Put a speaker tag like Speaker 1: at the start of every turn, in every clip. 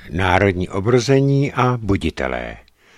Speaker 1: Národní obrození a buditelé.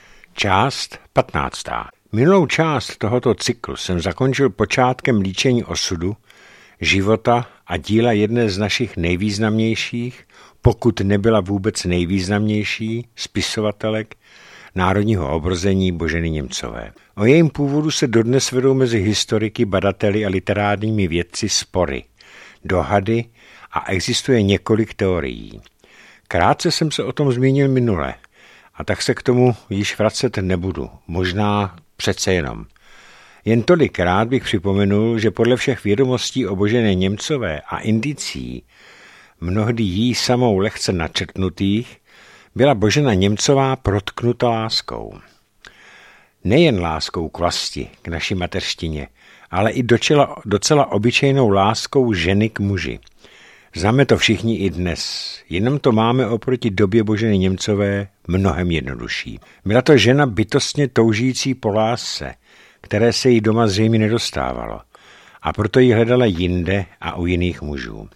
Speaker 1: Část 15. Minulou část tohoto cyklu jsem zakončil počátkem líčení osudu, života a díla jedné z našich nejvýznamnějších, pokud nebyla vůbec nejvýznamnější, spisovatelek národního obrození Boženy Němcové. O jejím původu se dodnes vedou mezi historiky, badateli a literárními vědci spory, dohady a existuje několik teorií. Krátce jsem se o tom zmínil minule, a tak se k tomu již vracet nebudu, možná přece jenom. Jen tolikrát bych připomenul, že podle všech vědomostí o Božené Němcové a indicí, mnohdy jí samou lehce načrtnutých, byla Božena Němcová protknuta láskou. Nejen láskou k vlasti, k naší mateřštině, ale i docela obyčejnou láskou ženy k muži. Známe to všichni i dnes, jenom to máme oproti době Boženy Němcové mnohem jednodušší. Byla to žena bytostně toužící po lásce, které se jí doma zřejmě nedostávalo, a proto ji hledala jinde a u jiných mužů.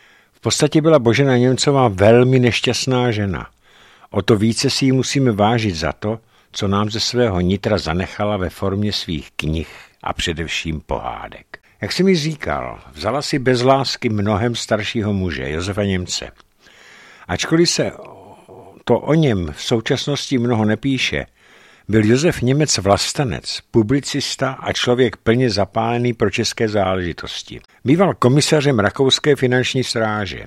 Speaker 1: V podstatě byla Božena Němcová velmi nešťastná žena. O to více si ji musíme vážit za to, co nám ze svého nitra zanechala ve formě svých knih a především pohádek. Jak jsem mi říkal, vzala si bez lásky mnohem staršího muže, Josefa Němce. Ačkoliv se to o něm v současnosti mnoho nepíše, byl Josef Němec vlastenec, publicista a člověk plně zapálený pro české záležitosti. Býval komisařem rakouské finanční stráže.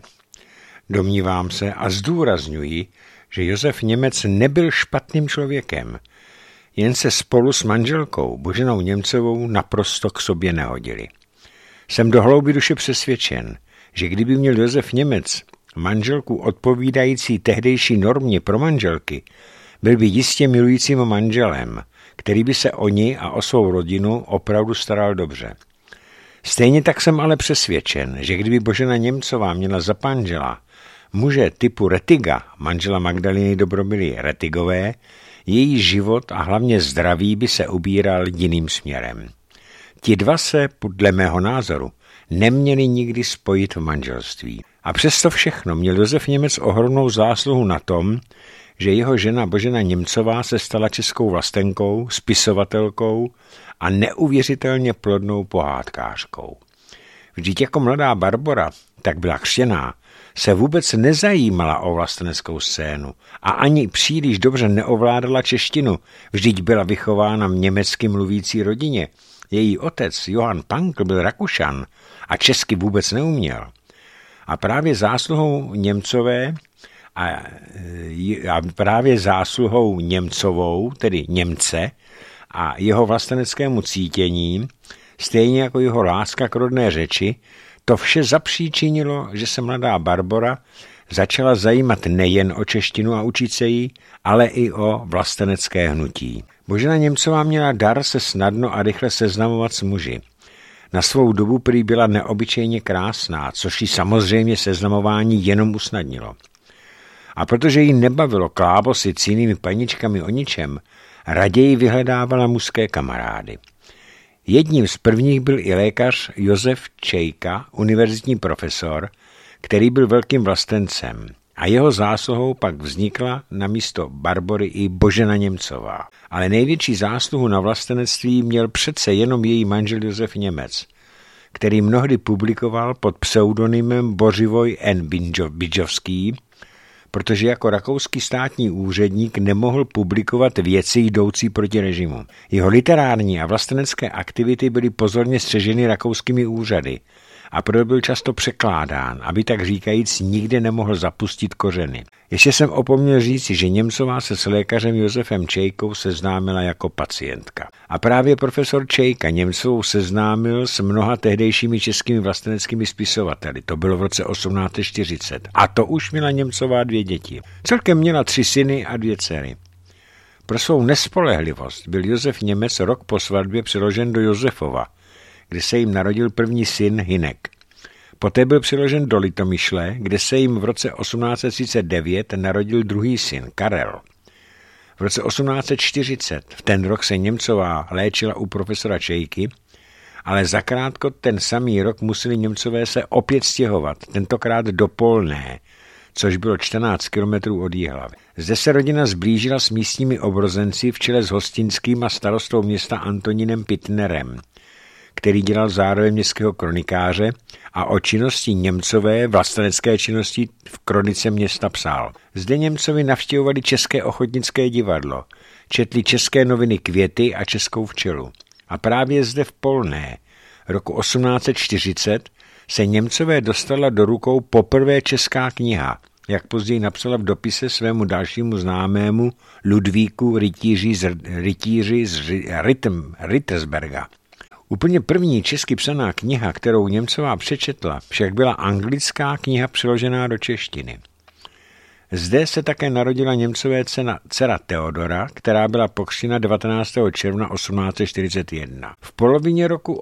Speaker 1: Domnívám se a zdůrazňuji, že Josef Němec nebyl špatným člověkem, jen se spolu s manželkou Boženou Němcovou naprosto k sobě nehodili. Jsem do hloubi duše přesvědčen, že kdyby měl Josef Němec manželku odpovídající tehdejší normě pro manželky, byl by jistě milujícím manželem, který by se o ní a o svou rodinu opravdu staral dobře. Stejně tak jsem ale přesvědčen, že kdyby Božena Němcová měla za manžela muže typu Rettiga, manžela Magdaleny Dobromily Rettigové, její život a hlavně zdraví by se ubíral jiným směrem. Ti dva se, podle mého názoru, neměli nikdy spojit v manželství. A přesto všechno měl Josef Němec ohromnou zásluhu na tom, že jeho žena Božena Němcová se stala českou vlastenkou, spisovatelkou a neuvěřitelně plodnou pohádkářkou. Vždyť jako mladá Barbora, tak byla křtěná, se vůbec nezajímala o vlasteneckou scénu a ani příliš dobře neovládala češtinu, vždyť byla vychována v německy mluvící rodině. Její otec Johann Pankl byl Rakušan a česky vůbec neuměl. A právě zásluhou Němcovou, tedy Němce, a jeho vlasteneckému cítění, stejně jako jeho láska k rodné řeči, to vše zapříčinilo, že se mladá Barbora začala zajímat nejen o češtinu a učit se jí, ale i o vlastenecké hnutí. Božena Němcová měla dar se snadno a rychle seznamovat s muži. Na svou dobu prý byla neobyčejně krásná, což jí samozřejmě seznamování jenom usnadnilo. A protože jí nebavilo klábosit s jinými paničkami o ničem, raději vyhledávala mužské kamarády. Jedním z prvních byl i lékař Josef Čejka, univerzitní profesor, který byl velkým vlastencem, a jeho zásluhou pak vznikla na místo Barbory i Božena Němcová. Ale největší zásluhu na vlastenectví měl přece jenom její manžel Josef Němec, který mnohdy publikoval pod pseudonymem Bořivoj N. Bidžovský, protože jako rakouský státní úředník nemohl publikovat věci jdoucí proti režimu. Jeho literární a vlastenecké aktivity byly pozorně střeženy rakouskými úřady a proto byl často překládán, aby tak říkajíc nikde nemohl zapustit kořeny. Ještě jsem opomněl říci, že Němcová se s lékařem Josefem Čejkou seznámila jako pacientka. A právě profesor Čejka Němcovou seznámil s mnoha tehdejšími českými vlasteneckými spisovateli. To bylo v roce 1840. A to už měla Němcová 2 děti. Celkem měla 3 syny a 2 dcery. Pro svou nespolehlivost byl Josef Němec rok po svatbě přeložen do Josefova, kde se jim narodil první syn Hynek. Poté byl přeložen do Litomyšle, kde se jim v roce 1839 narodil druhý syn Karel. V roce 1840 v ten rok se Němcová léčila u profesora Čejky, ale zakrátko ten samý rok museli Němcové se opět stěhovat, tentokrát do Polné, což bylo 14 kilometrů od Jihlavy. Zde se rodina zblížila s místními obrozenci v čele s hostinským a starostou města Antonínem Pitnerem, který dělal zároveň městského kronikáře a o činnosti Němcové, vlastenecké činnosti v kronice města psal. Zde Němcovi navštěvovali České ochotnické divadlo, četli české noviny Květy a Českou včelu. A právě zde v Polné roku 1840 se Němcové dostala do rukou poprvé česká kniha, jak později napsala v dopise svému dalšímu známému Ludvíku rytíři z Rittersberga. Úplně první česky psaná kniha, kterou Němcová přečetla, však byla anglická kniha přeložená do češtiny. Zde se také narodila Němcové dcera Teodora, která byla pokřtěna 19. června 1841. V polovině roku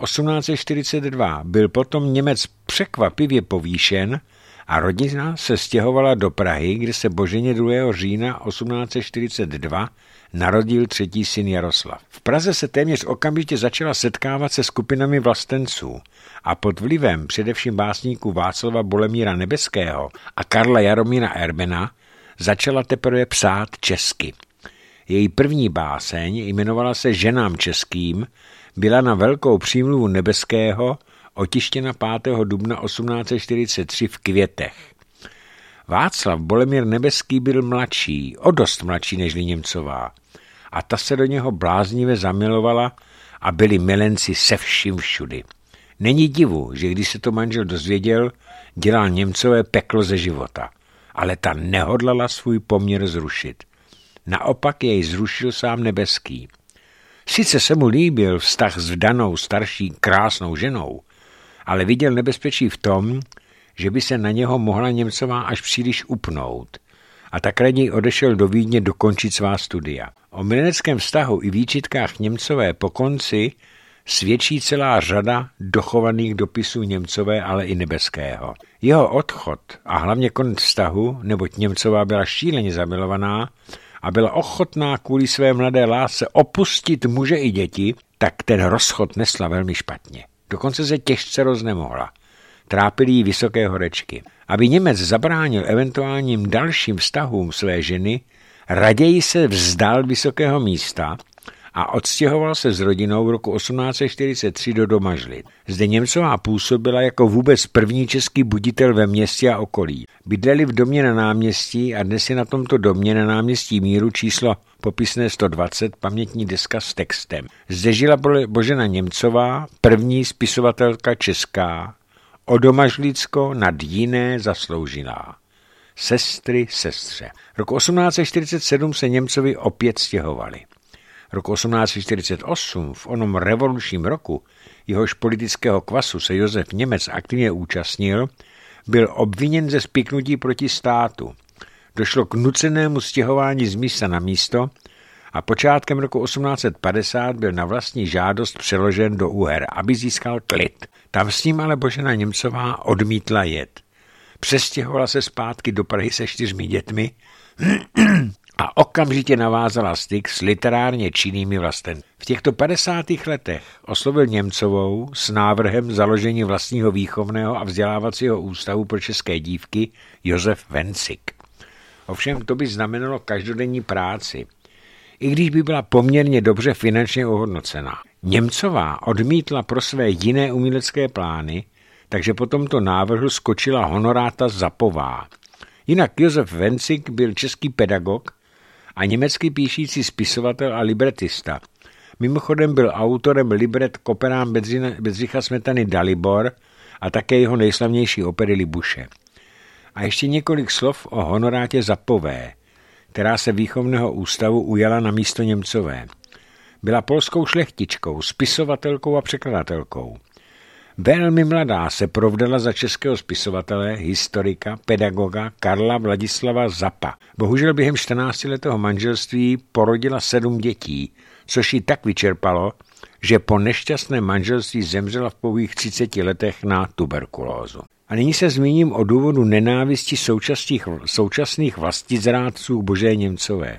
Speaker 1: 1842 byl potom Němec překvapivě povýšen a rodina se stěhovala do Prahy, kde se Boženě 2. října 1842 narodil třetí syn Jaroslav. V Praze se téměř okamžitě začala setkávat se skupinami vlastenců a pod vlivem především básníků Václava Bolemíra Nebeského a Karla Jaromíra Erbena začala teprve psát česky. Její první báseň jmenovala se Ženám českým, byla na velkou přímluvu Nebeského otištěna 5. dubna 1843 v Květech. Václav Bolemír Nebeský byl mladší, o dost mladší než Němcová, a ta se do něho bláznivě zamilovala a byli milenci se vším všudy. Není divu, že když se to manžel dozvěděl, dělal Němcové peklo ze života, ale ta nehodlala svůj poměr zrušit. Naopak jej zrušil sám Nebeský. Sice se mu líbil vztah s vdanou starší krásnou ženou, ale viděl nebezpečí v tom, že by se na něho mohla Němcová až příliš upnout a tak raději odešel do Vídně dokončit svá studia. O mileneckém vztahu i výčitkách Němcové po konci svědčí celá řada dochovaných dopisů Němcové, ale i Nebeského. Jeho odchod a hlavně konec vztahu, neboť Němcová byla šíleně zamilovaná a byla ochotná kvůli své mladé lásce opustit muže i děti, tak ten rozchod nesla velmi špatně. Dokonce se těžce roznemohla. Trápily jí vysoké horečky. Aby Němec zabránil eventuálním dalším vztahům své ženy, raději se vzdal vysokého místa a odstěhoval se s rodinou v roku 1843 do Domažlic. Zde Němcová působila jako vůbec první český buditel ve městě a okolí. Bydleli v domě na náměstí a dnes je na tomto domě na náměstí Míru číslo popisné 120 pamětní deska s textem. Zde žila Božena Němcová, první spisovatelka česká, o Domažlicko nad jiné zasloužilá. Sestry sestře. Roku 1847 se Němcovi opět stěhovali. Roku 1848, v onom revolučním roku, jehož politického kvasu se Josef Němec aktivně účastnil, byl obviněn ze spiknutí proti státu. Došlo k nucenému stěhování z místa na místo a počátkem roku 1850 byl na vlastní žádost přeložen do Uher, aby získal klid. Tam s ním ale Božena Němcová odmítla jet. Přestěhovala se zpátky do Prahy se 4 dětmi a okamžitě navázala styk s literárně činnými vlastenci. V těchto 50. letech oslovil Němcovou s návrhem založení vlastního výchovného a vzdělávacího ústavu pro české dívky Josef Vencik. Ovšem to by znamenalo každodenní práci, i když by byla poměrně dobře finančně ohodnocená. Němcová odmítla pro své jiné umělecké plány, takže po tomto návrhu skočila honoráta Zapová. Jinak Josef Vencik byl český pedagog a německy píšící spisovatel a libretista. Mimochodem byl autorem libret k operám Bedřicha Smetany Dalibor a také jeho nejslavnější opery Libuše. A ještě několik slov o honorátě Zapové, která se výchovného ústavu ujala na místo Němcové. Byla polskou šlechtičkou, spisovatelkou a překladatelkou. Velmi mladá se provdala za českého spisovatele, historika, pedagoga Karla Vladislava Zapa. Bohužel během 14letého manželství porodila 7 dětí, což ji tak vyčerpalo, že po nešťastném manželství zemřela v pouhých 30 letech na tuberkulózu. A nyní se zmíním o důvodu nenávisti současných vlastizrádců Božé Němcové.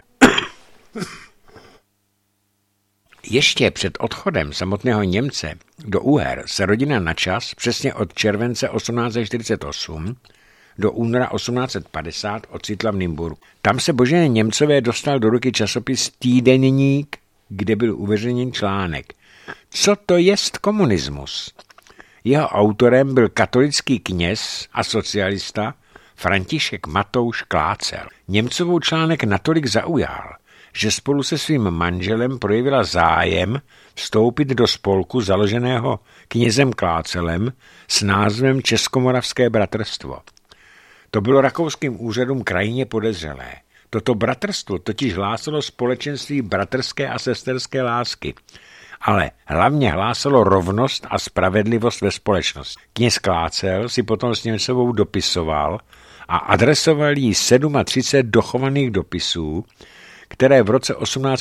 Speaker 1: Ještě před odchodem samotného Němce do Uher se rodina načas, přesně od července 1848, do února 1850 ocitla v Nymburku. Tam se Boženě Němcové dostal do ruky časopis Týdeník, kde byl uveřejněn článek Co to jest komunismus? Jeho autorem byl katolický kněz a socialista František Matouš Klácel. Němcovou článek natolik zaujal, že spolu se svým manželem projevila zájem vstoupit do spolku založeného knězem Klácelem s názvem Českomoravské bratrstvo. To bylo rakouským úřadům krajně podezřelé. Toto bratrstvo totiž hlásalo společenství bratrské a sesterské lásky, ale hlavně hlásalo rovnost a spravedlivost ve společnosti. Kněz Klácel si potom s Němcovou dopisoval a adresoval jí 37 dochovaných dopisů, které v roce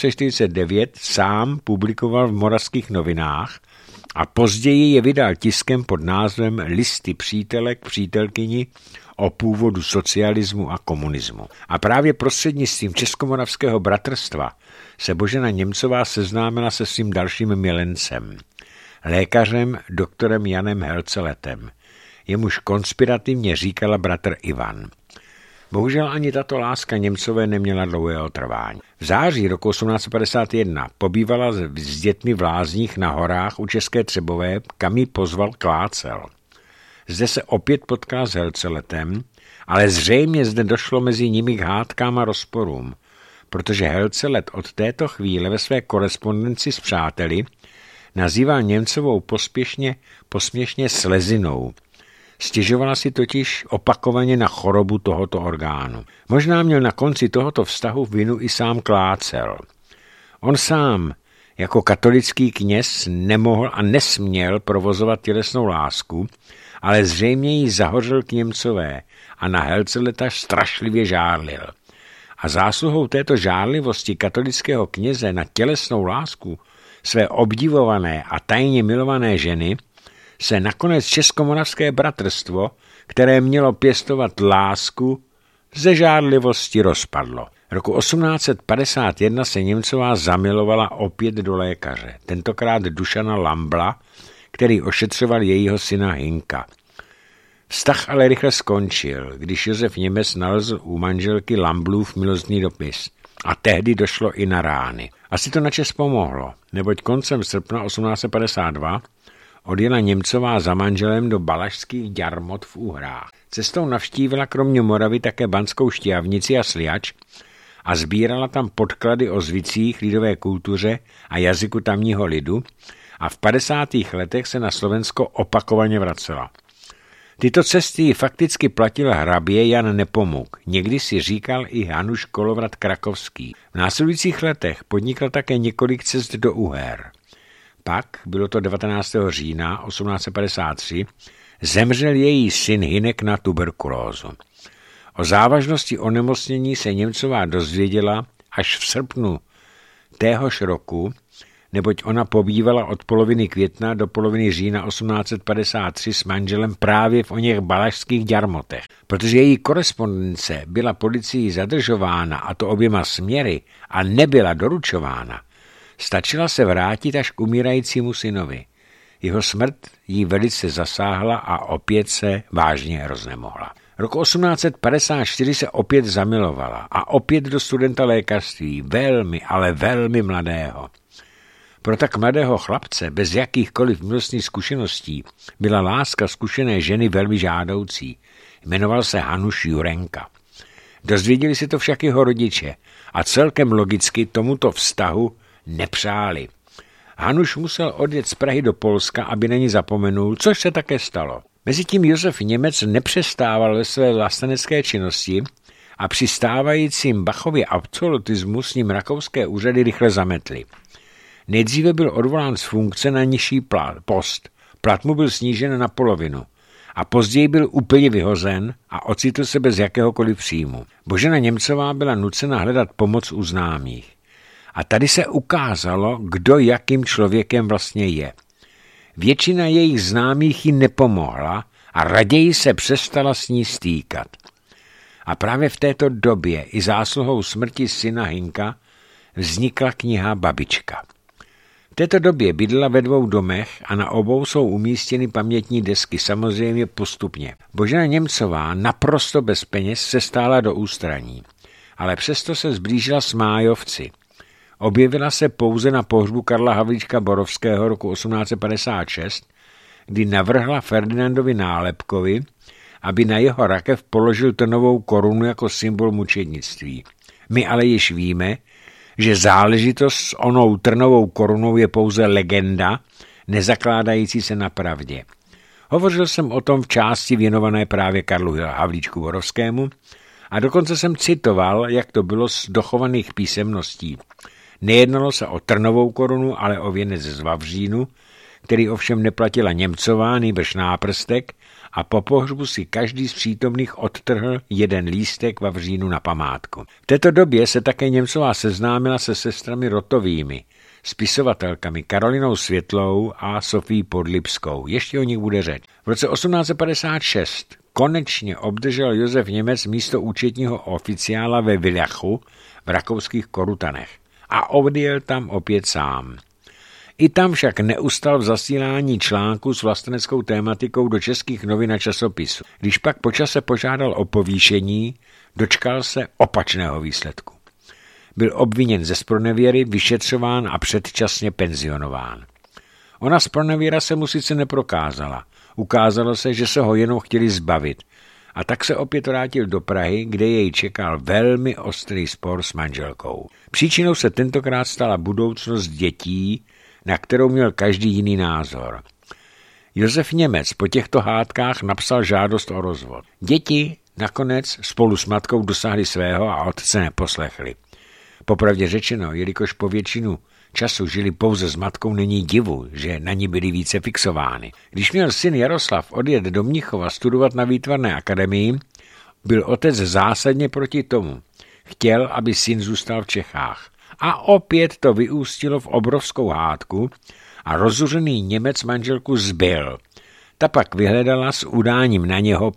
Speaker 1: 1849 sám publikoval v Moravských novinách a později je vydal tiskem pod názvem Listy přítelek přítelkyni o původu socialismu a komunismu. A právě prostřednictvím Českomoravského bratrstva se Božena Němcová seznámila se svým dalším milencem, lékařem doktorem Janem Helceletem, jemuž konspirativně říkala bratr Ivan. Bohužel ani tato láska Němcové neměla dlouhého trvání. V září roku 1851 pobývala s dětmi v lázních na horách u České Třebové, kam ji pozval Klácel. Zde se opět potkala s Helceletem, ale zřejmě zde došlo mezi nimi k hádkám a rozporům, protože Helcelet od této chvíle ve své korespondenci s přáteli nazýval Němcovou posměšně slezinou. Stěžovala si totiž opakovaně na chorobu tohoto orgánu. Možná měl na konci tohoto vztahu vinu i sám Klácel. On sám jako katolický kněz nemohl a nesměl provozovat tělesnou lásku, ale zřejmě jí zahořel k Němcové a na Helceleta strašlivě žárlil. A zásluhou této žárlivosti katolického kněze na tělesnou lásku své obdivované a tajně milované ženy se nakonec Českomoravské bratrstvo, které mělo pěstovat lásku, ze žárlivosti rozpadlo. Roku 1851 se Němcová zamilovala opět do lékaře, tentokrát Dušana Lambla, který ošetřoval jejího syna Hinka. Vztah ale rychle skončil, když Josef Němec nalezl u manželky Lamblův milostný dopis. A tehdy došlo i na rány. Asi to načas pomohlo, neboť koncem srpna 1852 odjela Němcová za manželem do Balašských Ďarmot v Uhrách. Cestou navštívila kromě Moravy také Banskou Štiavnici a Sliač a sbírala tam podklady o zvicích, lidové kultuře a jazyku tamního lidu a v 50. letech se na Slovensko opakovaně vracela. Tyto cesty fakticky platil hrabě Jan Nepomuk, někdy si říkal i Hanuš Kolovrat Krakovský. V následujících letech podnikl také několik cest do Uher. Pak, bylo to 19. října 1853, zemřel její syn Hinek na tuberkulózu. O závažnosti onemocnění se Němcová dozvěděla až v srpnu téhož roku, neboť ona pobývala od poloviny května do poloviny října 1853 s manželem právě v oněch Balašských Ďarmotech. Protože její korespondence byla policií zadržována, a to oběma směry, a nebyla doručována, stačila se vrátit až k umírajícímu synovi. Jeho smrt jí velice zasáhla a opět se vážně roznemohla. Roku 1854 se opět zamilovala a opět do studenta lékařství, velmi, ale velmi mladého. Pro tak mladého chlapce, bez jakýchkoliv milostných zkušeností, byla láska zkušené ženy velmi žádoucí. Jmenoval se Hanuš Jurenka. Dozvěděli si to však jeho rodiče a celkem logicky tomuto vztahu nepřáli. Hanuš musel odjet z Prahy do Polska, aby na ní zapomenul, což se také stalo. Mezitím Josef Němec nepřestával ve své vlastenecké činnosti a při stávajícím Bachově absolutismu s ním rakouské úřady rychle zametly. Nejdříve byl odvolán z funkce na nižší post, plat mu byl snížen na polovinu a později byl úplně vyhozen a ocitl se bez jakéhokoliv příjmu. Božena Němcová byla nucena hledat pomoc u známých. A tady se ukázalo, kdo jakým člověkem vlastně je. Většina jejich známých jí nepomohla a raději se přestala s ní stýkat. A právě v této době i zásluhou smrti syna Hinka vznikla kniha Babička. V této době bydlela ve 2 domech a na obou jsou umístěny pamětní desky, samozřejmě postupně. Božena Němcová naprosto bez peněz se stála do ústraní, ale přesto se zblížila s Májovci. Objevila se pouze na pohřbu Karla Havlíčka Borovského roku 1856, kdy navrhla Ferdinandovi Nálepkovi, aby na jeho rakev položil trnovou korunu jako symbol mučednictví. My ale již víme, že záležitost s onou trnovou korunou je pouze legenda, nezakládající se na pravdě. Hovořil jsem o tom v části věnované právě Karlu Havlíčku Borovskému a dokonce jsem citoval, jak to bylo z dochovaných písemností. Nejednalo se o trnovou korunu, ale o věnec z vavřínu, který ovšem neplatila Němcová, nýbrž náprstek, a po pohřbu si každý z přítomných odtrhl 1 lístek vavřínu na památku. V této době se také Němcová seznámila se sestrami Rotovými, spisovatelkami Karolinou Světlou a Sofií Podlipskou. Ještě o nich bude řeč. V roce 1856 konečně obdržel Josef Němec místo účetního oficiála ve Villachu v rakouských Korutanech a odjel tam opět sám. I tam však neustal v zasílání článků s vlasteneckou tématikou do českých novin a časopisů. Když pak po čase požádal o povýšení, dočkal se opačného výsledku. Byl obviněn ze zpronevěry, vyšetřován a předčasně penzionován. Ona zpronevěra se mu sice neprokázala. Ukázalo se, že se ho jenom chtěli zbavit. A tak se opět vrátil do Prahy, kde jej čekal velmi ostrý spor s manželkou. Příčinou se tentokrát stala budoucnost dětí, na kterou měl každý jiný názor. Josef Němec po těchto hádkách napsal žádost o rozvod. Děti nakonec spolu s matkou dosáhly svého a otce neposlechli. Popravdě řečeno, jelikož po většinu času žili pouze s matkou, není divu, že na ní byly více fixovány. Když měl syn Jaroslav odjet do Mnichova studovat na výtvarné akademii, byl otec zásadně proti tomu. Chtěl, aby syn zůstal v Čechách. A opět to vyústilo v obrovskou hádku a rozuřený Němec manželku zbyl. Ta pak vyhledala s udáním na něho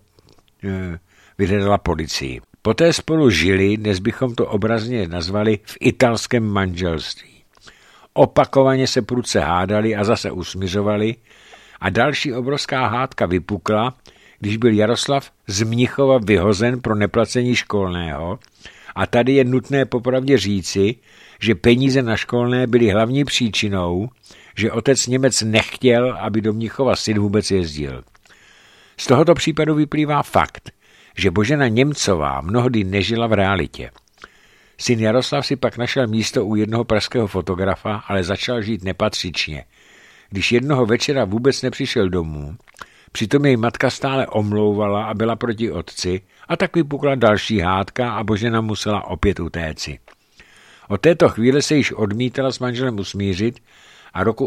Speaker 1: vyhledala policii. Poté spolu žili, dnes bychom to obrazně nazvali, v italském manželství. Opakovaně se prudce hádali a zase usmiřovali a další obrovská hádka vypukla, když byl Jaroslav z Mnichova vyhozen pro neplacení školného. A tady je nutné popravdě říci, že peníze na školné byly hlavní příčinou, že otec Němec nechtěl, aby do Mnichova syn vůbec jezdil. Z tohoto případu vyplývá fakt, že Božena Němcová mnohdy nežila v realitě. Syn Jaroslav si pak našel místo u jednoho pražského fotografa, ale začal žít nepatřičně. Když jednoho večera vůbec nepřišel domů, přitom jej matka stále omlouvala a byla proti otci, a tak vypukla další hádka a Božena musela opět utéci. Od této chvíle se již odmítala s manželem usmířit a roku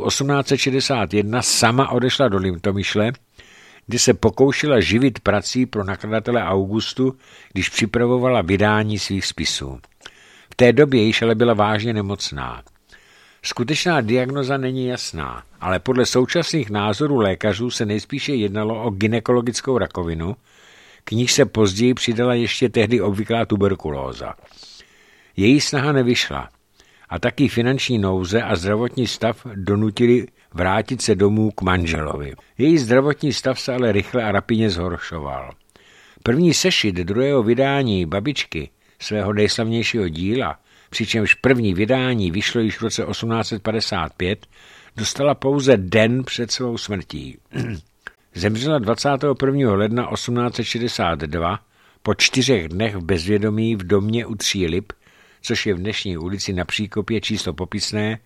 Speaker 1: 1861 sama odešla do Litomyšle, kde se pokoušela živit prací pro nakladatele Augustu, když připravovala vydání svých spisů. V té době již ale byla vážně nemocná. Skutečná diagnoza není jasná, ale podle současných názorů lékařů se nejspíše jednalo o gynekologickou rakovinu, k níž se později přidala ještě tehdy obvyklá tuberkulóza. Její snaha nevyšla a taky finanční nouze a zdravotní stav donutili vrátit se domů k manželovi. Její zdravotní stav se ale rychle a rapidně zhoršoval. První sešit druhého vydání Babičky, svého nejslavnějšího díla, přičemž první vydání vyšlo již v roce 1855, dostala pouze den před svou smrtí. Zemřela 21. ledna 1862 po 4 dnech v bezvědomí v domě u 3 Lip, což je v dnešní ulici na Příkopě číslo popisné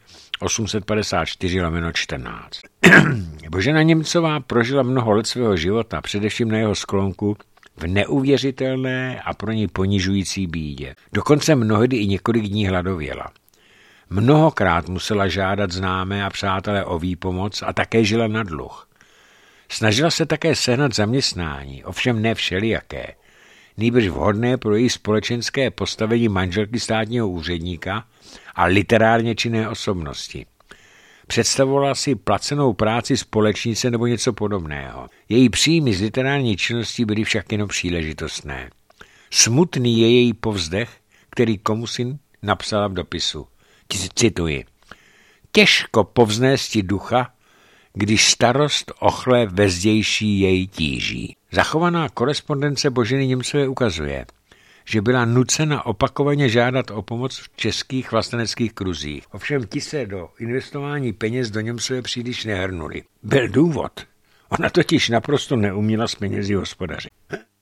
Speaker 1: 854/14. Božena Němcová prožila mnoho let svého života, především na jeho sklonku, v neuvěřitelné a pro ní ponižující bídě. Dokonce mnohdy i několik dní hladověla. Mnohokrát musela žádat známé a přátelé o výpomoc a také žila na dluh. Snažila se také sehnat zaměstnání, ovšem ne všelijaké, nýbrž vhodné pro její společenské postavení manželky státního úředníka a literárně činné osobnosti. Představovala si placenou práci společnice nebo něco podobného. Její příjmy z literární činnosti byly však jenom příležitostné. Smutný je její povzdech, který komusi napsala v dopisu. Cituji. těžko povznésti ducha, když starost ochle vezdější jej tíží. Zachovaná korespondence Boženy Němcové ukazuje, že byla nucena opakovaně žádat o pomoc v českých vlasteneckých kruzích. Ovšem ti se do investování peněz do Němcové příliš nehrnuli. Byl důvod. Ona totiž naprosto neuměla s penězi hospodařit.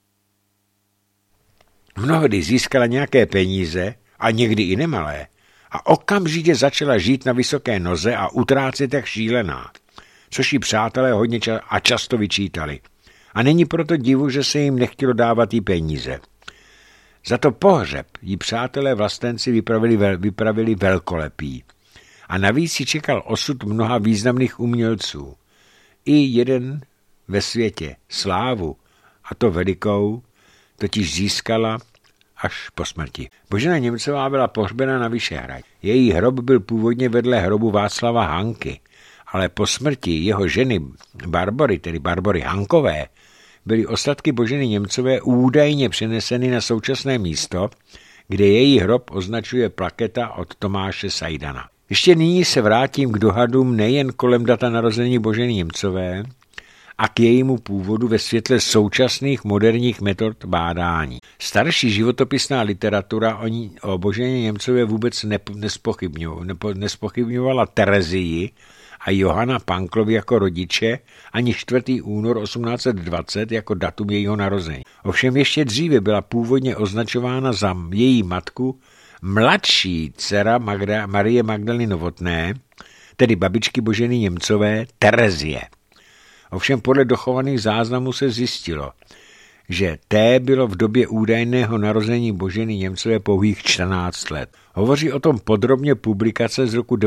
Speaker 1: Mnohdy získala nějaké peníze, a někdy i nemalé, a okamžitě začala žít na vysoké noze a utrácet jak šílená, což jí přátelé hodně často vyčítali. A není proto divu, že se jim nechtělo dávat jí peníze. Za to pohřeb jí přátelé vlastenci vypravili velkolepý. A navíc ji čekal osud mnoha významných umělců. I jeden ve světě slávu, a to velikou, totiž získala až po smrti. Božena Němcová byla pohřbena na Vyšehradě. Její hrob byl původně vedle hrobu Václava Hanky, ale po smrti jeho ženy Barbory, tedy Barbory Hankové, byly ostatky Boženy Němcové údajně přeneseny na současné místo, kde její hrob označuje plaketa od Tomáše Sajdana. Ještě nyní se vrátím k dohadům nejen kolem data narození Boženy Němcové a k jejímu původu ve světle současných moderních metod bádání. Starší životopisná literatura o Boženě Němcové vůbec nespochybňovala Terezii a Johana Panklovi jako rodiče ani 4. únor 1820 jako datum jejího narození. Ovšem ještě dříve byla původně označována za její matku mladší dcera Marie Magdaleny Novotné, tedy babičky Boženy Němcové, Terezie. Ovšem podle dochovaných záznamů se zjistilo, že té bylo v době údajného narození Boženy Němcové pouhých 14 let. Hovoří o tom podrobně publikace z roku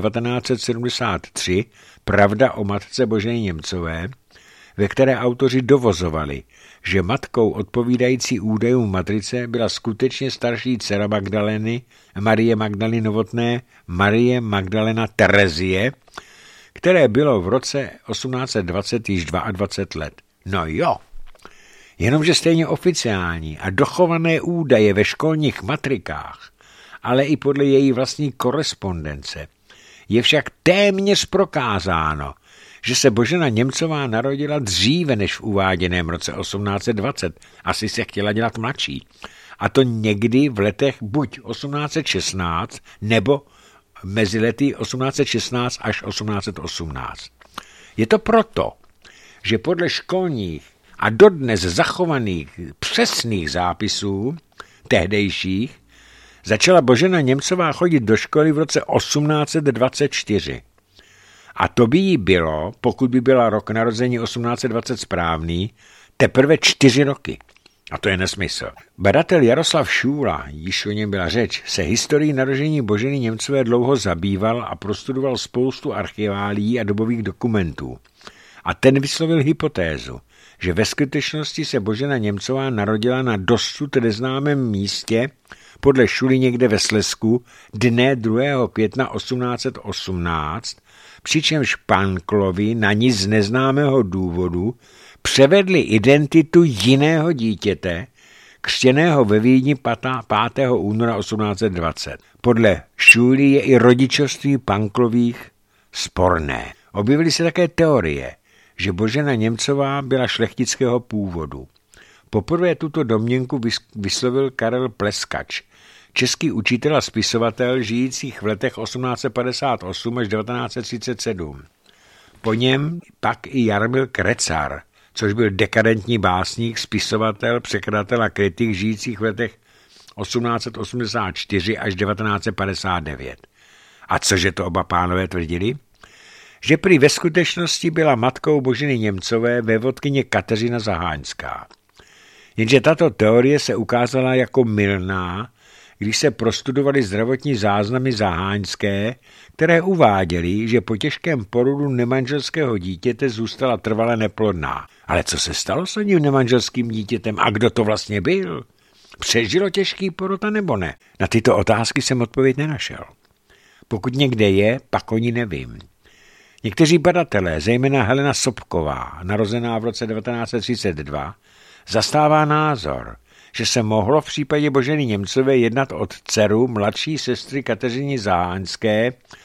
Speaker 1: 1973 Pravda o matce Boženy Němcové, ve které autoři dovozovali, že matkou odpovídající údajům matrice byla skutečně starší dcera Marie Magdaleny Novotné, Marie Magdalena Terezie, které bylo v roce 1820 již 22 let. No jo, jenomže stejně oficiální a dochované údaje ve školních matrikách, ale i podle její vlastní korespondence, je však téměř prokázáno, že se Božena Němcová narodila dříve než v uváděném roce 1820. Asi se chtěla dělat mladší. A to někdy v letech buď 1816 nebo mezi lety 1816 až 1818. Je to proto, že podle školních a dodnes zachovaných přesných zápisů tehdejších začala Božena Němcová chodit do školy v roce 1824. A to by jí bylo, pokud by byla rok narození 1820 správný, teprve 4 roky. A to je nesmysl. Badatel Jaroslav Šůla, již o něm byla řeč, se historií narození Boženy Němcové dlouho zabýval a prostudoval spoustu archiválií a dobových dokumentů. A ten vyslovil hypotézu, že ve skutečnosti se Božena Němcová narodila na dosud neznámém místě podle Šuly někde ve Slezsku dne 2. května 1818, přičemž Panklovi na ní z neznámého důvodu převedli identitu jiného dítěte, křtěného ve Vídni 5. února 1820. Podle Šuly je i rodičovství Panklových sporné. Objevily se také teorie, že Božena Němcová byla šlechtického původu. Poprvé tuto domněnku vyslovil Karel Pleskač, český učitel a spisovatel žijících v letech 1858 až 1937. Po něm pak i Jarmil Krecar, což byl dekadentní básník, spisovatel, překladatel a kritik žijících v letech 1884 až 1959. A cože to oba pánové tvrdili? Že prý ve skutečnosti byla matkou Boženy Němcové vévodkyně Kateřina Zaháňská. Jenže tato teorie se ukázala jako mylná, když se prostudovaly zdravotní záznamy Zaháňské, které uváděly, že po těžkém porodu nemanželského dítěte zůstala trvale neplodná. Ale co se stalo s oním nemanželským dítětem a kdo to vlastně byl? Přežilo těžký porod a nebo ne? Na tyto otázky jsem odpověď nenašel. Pokud někde je, pak o ní nevím. Někteří badatelé, zejména Helena Sobková, narozená v roce 1932, zastává názor, že se mohlo v případě Boženy Němcové jednat o dceru mladší sestry Kateřiny Zaháňské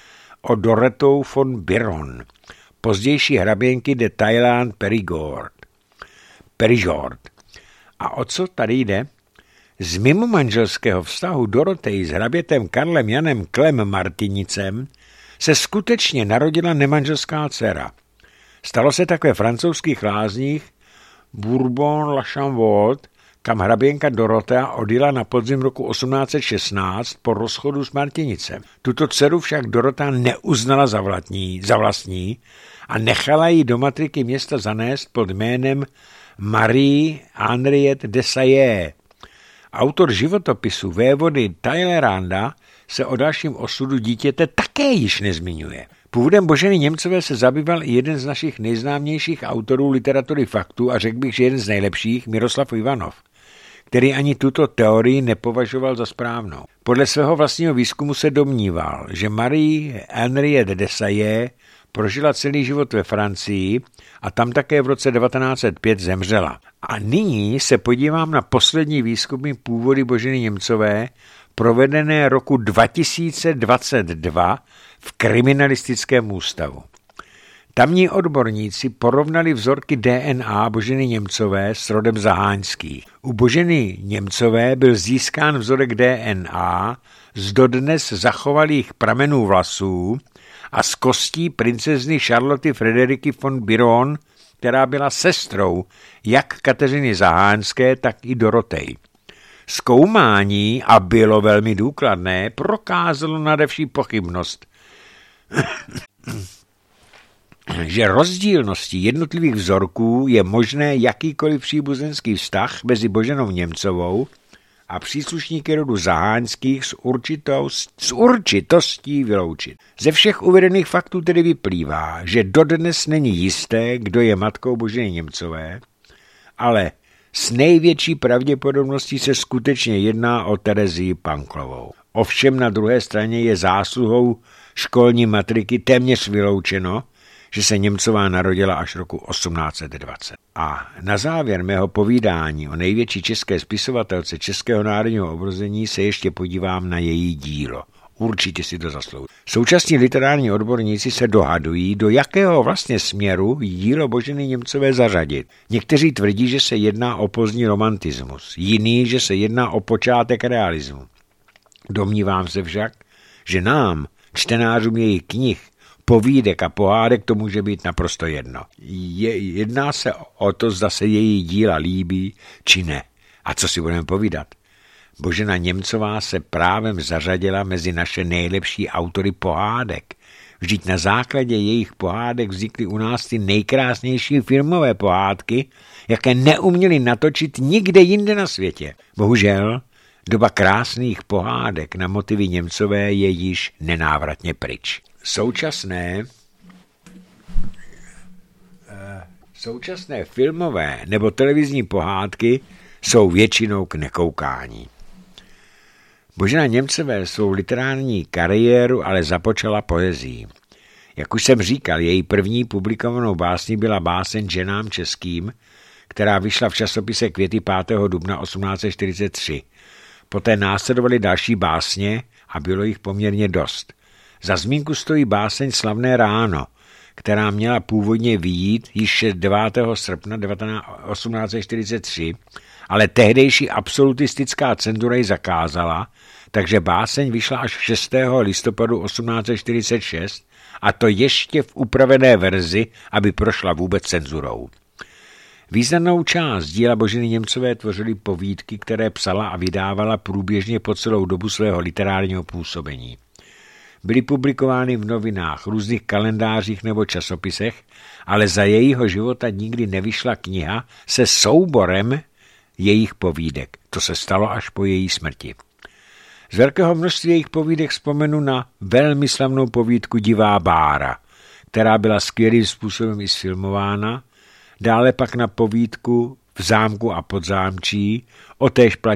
Speaker 1: o Dorotheu von Biron, pozdější hraběnky de Thailand Perigord. A o co tady jde? Z mimomanželského vztahu Dorothei s hrabětem Karlem Janem Klem Martinicem se skutečně narodila nemanželská dcera. Stalo se tak ve francouzských lázních Bourbon-la-Chambold, kam hraběnka Dorothea odjela na podzim roku 1816 po rozchodu s Martinicem. Tuto dceru však Dorothea neuznala za vlastní a nechala ji do matriky města zanést pod jménem Marie Henriette de Sailly. Autor životopisu vévody Talleyranda se o dalším osudu dítěte také již nezmiňuje. Původem Boženy Němcové se zabýval i jeden z našich nejznámějších autorů literatury faktů a řekl bych, že jeden z nejlepších, Miroslav Ivanov, který ani tuto teorii nepovažoval za správnou. Podle svého vlastního výzkumu se domníval, že Marie Henriette de Sailly prožila celý život ve Francii a tam také v roce 1905 zemřela. A nyní se podívám na poslední výzkumy původy Boženy Němcové, provedené roku 2022 v kriminalistickém ústavu. Tamní odborníci porovnali vzorky DNA Boženy Němcové s rodem Zaháňských. U Boženy Němcové byl získán vzorek DNA z dodnes zachovalých pramenů vlasů a z kostí princezny Charlotte Frederiky von Biron, která byla sestrou jak Kateřiny Zaháňské, tak i Dorothei. Zkoumání, a bylo velmi důkladné, prokázalo nadevší pochybnost, že rozdílností jednotlivých vzorků je možné jakýkoliv příbuzenský vztah mezi Boženou Němcovou a příslušníky rodu Zaháňských s určitostí vyloučit. Ze všech uvedených faktů tedy vyplývá, že dodnes není jisté, kdo je matkou Boženy Němcové, ale s největší pravděpodobností se skutečně jedná o Terezii Panklovou. Ovšem na druhé straně je zásluhou školní matriky téměř vyloučeno, že se Němcová narodila až roku 1820. A na závěr mého povídání o největší české spisovatelce českého národního obrození se ještě podívám na její dílo. Určitě si to zaslouží. Současní literární odborníci se dohadují, do jakého vlastně směru dílo Boženy Němcové zařadit. Někteří tvrdí, že se jedná o pozdní romantismus, jiný, že se jedná o počátek realismu. Domnívám se však, že nám, čtenářům jejich knih, povídek a pohádek, to může být naprosto jedno. Jedná se o to, zda se její díla líbí, či ne. A co si budeme povídat? Božena Němcová se právem zařadila mezi naše nejlepší autory pohádek. Vždyť na základě jejich pohádek vznikly u nás ty nejkrásnější filmové pohádky, jaké neuměli natočit nikde jinde na světě. Bohužel, doba krásných pohádek na motivy Němcové je již nenávratně pryč. Současné filmové nebo televizní pohádky jsou většinou k nekoukání. Božena Němcové svou literární kariéru ale započala poezií. Jak už jsem říkal, její první publikovanou básní byla báseň Ženám českým, která vyšla v časopise Květy 5. dubna 1843. Poté následovaly další básně a bylo jich poměrně dost. Za zmínku stojí báseň Slavné ráno, která měla původně vyjít již 9. srpna 1843, ale tehdejší absolutistická cenzura ji zakázala, takže báseň vyšla až 6. listopadu 1846, a to ještě v upravené verzi, aby prošla vůbec cenzurou. Významnou část díla Boženy Němcové tvořily povídky, které psala a vydávala průběžně po celou dobu svého literárního působení. Byly publikovány v novinách, různých kalendářích nebo časopisech, ale za jejího života nikdy nevyšla kniha se souborem jejich povídek. To se stalo až po její smrti. Z velkého množství jejich povídek vzpomenu na velmi slavnou povídku Divá bára, která byla skvělým způsobem i sfilmována, dále pak na povídku V zámku a podzámčí, o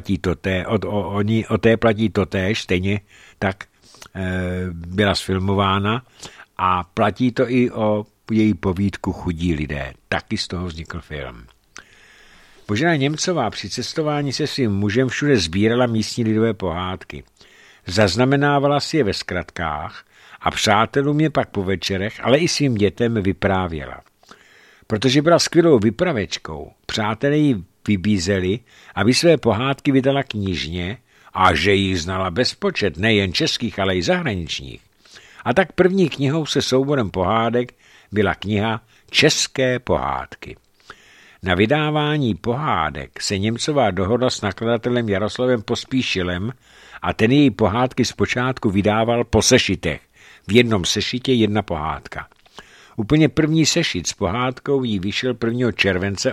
Speaker 1: té platí totéž, stejně tak byla sfilmována, a platí to i o její povídku Chudí lidé. Taky z toho vznikl film. Božena Němcová při cestování se svým mužem všude sbírala místní lidové pohádky. Zaznamenávala si je ve zkratkách a přátelům je pak po večerech, ale i svým dětem vyprávěla. Protože byla skvělou vypravečkou, přátelé ji vybízeli, aby své pohádky vydala knižně a že jich znala bezpočet, nejen českých, ale i zahraničních. A tak první knihou se souborem pohádek byla kniha České pohádky. Na vydávání pohádek se Němcová dohodla s nakladatelem Jaroslavem Pospíšilem a ten její pohádky zpočátku vydával po sešitech. V jednom sešitě jedna pohádka. Úplně první sešit s pohádkou jí vyšel 1. července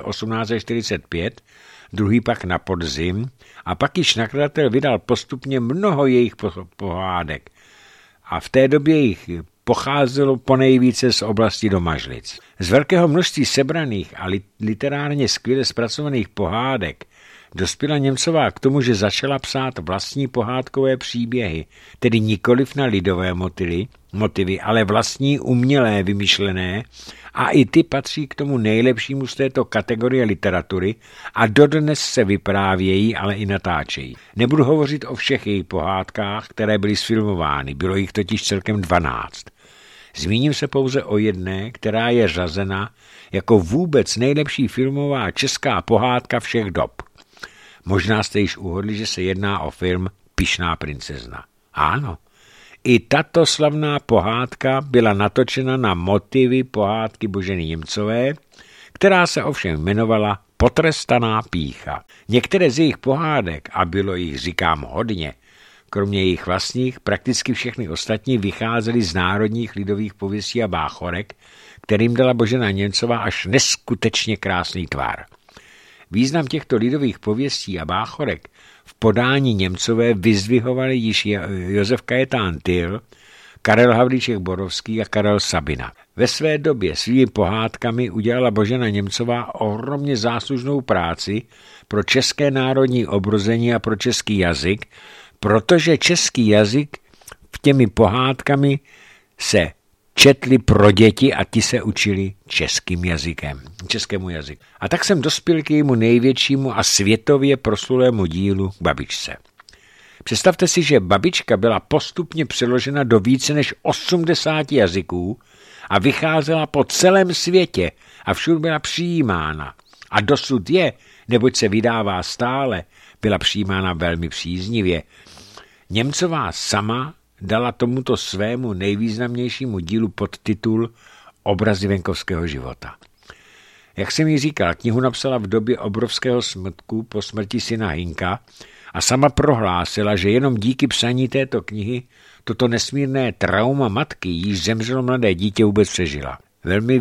Speaker 1: 1845, druhý pak na podzim a pak již nakladatel vydal postupně mnoho jejich pohádek. A v té době jich pocházelo ponejvíce z oblasti Domažlic. Z velkého množství sebraných a literárně skvěle zpracovaných pohádek dospěla Němcová k tomu, že začala psát vlastní pohádkové příběhy, tedy nikoliv na lidové motivy, ale vlastní umělé vymyšlené a i ty patří k tomu nejlepšímu z této kategorie literatury a dodnes se vyprávějí, ale i natáčejí. Nebudu hovořit o všech jejich pohádkách, které byly sfilmovány, bylo jich totiž celkem 12. Zmíním se pouze o jedné, která je řazena jako vůbec nejlepší filmová česká pohádka všech dob. Možná jste již uhodli, že se jedná o film Pyšná princezna. Ano, i tato slavná pohádka byla natočena na motivy pohádky Boženy Němcové, která se ovšem jmenovala Potrestaná pýcha. Některé z jejich pohádek, a bylo jich, říkám, hodně, kromě jejich vlastních, prakticky všechny ostatní vycházely z národních lidových pověstí a báchorek, kterým dala Božena Němcová až neskutečně krásný tvar. Význam těchto lidových pověstí a báchorek v podání Němcové vyzdvihovali již Josef Kajetán Tyl, Karel Havlíček Borovský a Karel Sabina. Ve své době svými pohádkami udělala Božena Němcová ohromně záslužnou práci pro české národní obrození a pro český jazyk, protože český jazyk v těmi pohádkami se četli pro děti a ti se učili českému jazyku. A tak jsem dospěl k jejímu největšímu a světově proslulému dílu Babičce. Představte si, že Babička byla postupně přeložena do více než 80 jazyků a vycházela po celém světě a všude byla přijímána. A dosud je, neboť se vydává stále, byla přijímána velmi příznivě. Němcová sama dala tomuto svému nejvýznamnějšímu dílu podtitul Obrazy venkovského života. Jak jsem jí říkal, knihu napsala v době obrovského smutku po smrti syna Hynka a sama prohlásila, že jenom díky psaní této knihy toto nesmírné trauma matky, jíž zemřelo mladé dítě, vůbec přežila. Velmi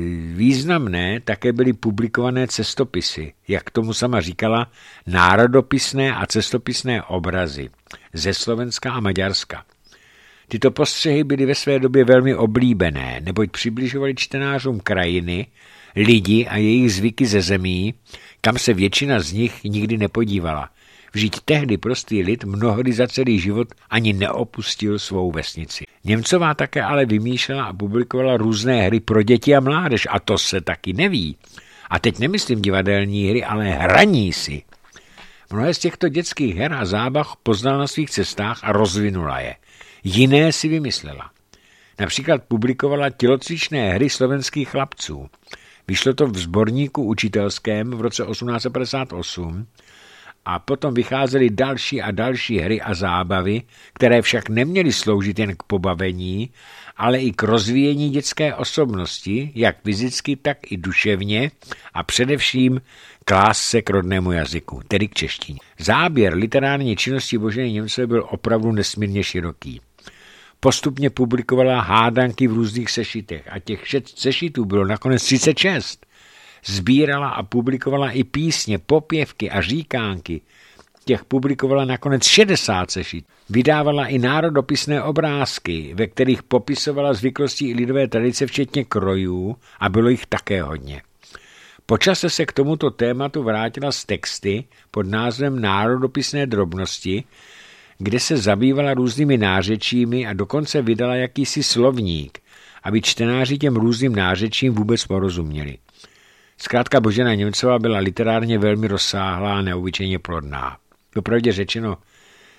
Speaker 1: významné také byly publikované cestopisy, jak tomu sama říkala, národopisné a cestopisné obrazy ze Slovenska a Maďarska. Tyto postřehy byly ve své době velmi oblíbené, neboť přibližovaly čtenářům krajiny, lidi a jejich zvyky ze zemí, kam se většina z nich nikdy nepodívala. Vždyť tehdy prostý lid mnohdy za celý život ani neopustil svou vesnici. Němcová také ale vymýšlela a publikovala různé hry pro děti a mládež a to se taky neví. A teď nemyslím divadelní hry, ale hraní si. Mnohé z těchto dětských her a zábav poznala na svých cestách a rozvinula je. Jiné si vymyslela. Například publikovala tělocvičné hry slovenských chlapců. Vyšlo to v sborníku učitelském v roce 1858 a potom vycházely další a další hry a zábavy, které však neměly sloužit jen k pobavení, ale i k rozvíjení dětské osobnosti, jak fyzicky, tak i duševně a především k lásce k rodnému jazyku, tedy k češtině. Záběr literární činnosti Boženy Němcové byl opravdu nesmírně široký. Postupně publikovala hádanky v různých sešitech a těch sešitů bylo nakonec 36. Sbírala a publikovala i písně, popěvky a říkánky. Těch publikovala nakonec 60 sešit. Vydávala i národopisné obrázky, ve kterých popisovala zvyklosti i lidové tradice, včetně krojů, a bylo jich také hodně. Po čase se k tomuto tématu vrátila s texty pod názvem Národopisné drobnosti, kde se zabývala různými nářečími a dokonce vydala jakýsi slovník, aby čtenáři těm různým nářečím vůbec porozuměli. Zkrátka Božena Němcová byla literárně velmi rozsáhlá a neobyčejně plodná. Popravdě řečeno,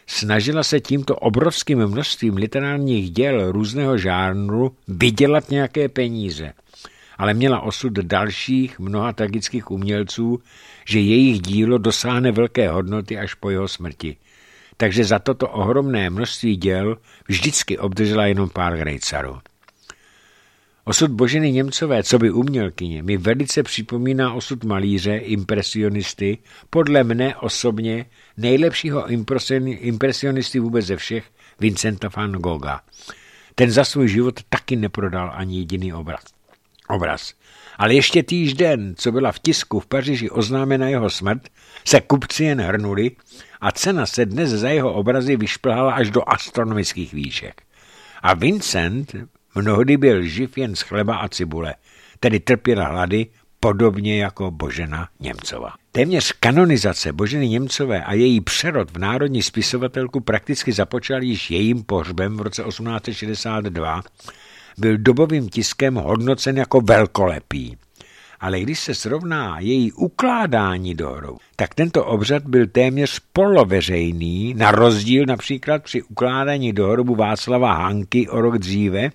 Speaker 1: snažila se tímto obrovským množstvím literárních děl různého žánru vydělat nějaké peníze, ale měla osud dalších mnoha tragických umělců, že jejich dílo dosáhne velké hodnoty až po jeho smrti. Takže za toto ohromné množství děl vždycky obdržela jenom pár grejcarů. Osud Boženy Němcové, coby umělkyně, mi velice připomíná osud malíře, impresionisty, podle mne osobně nejlepšího impresionisty vůbec ze všech, Vincenta van Gogha. Ten za svůj život taky neprodal ani jediný obraz. Ale ještě týž den, co byla v tisku v Paříži oznámena jeho smrt, se kupci jen hrnuli a cena se dnes za jeho obrazy vyšplhala až do astronomických výšek. A Vincent mnohdy byl živ jen z chleba a cibule, tedy trpěl hlady, podobně jako Božena Němcová. Téměř kanonizace Boženy Němcové a její přerod v národní spisovatelku prakticky započal již jejím pohřbem v roce 1862, byl dobovým tiskem hodnocen jako velkolepý. Ale když se srovná její ukládání do hrobu, tak tento obřad byl téměř poloveřejný, na rozdíl například při ukládání do hrobu Václava Hanky o rok dříve,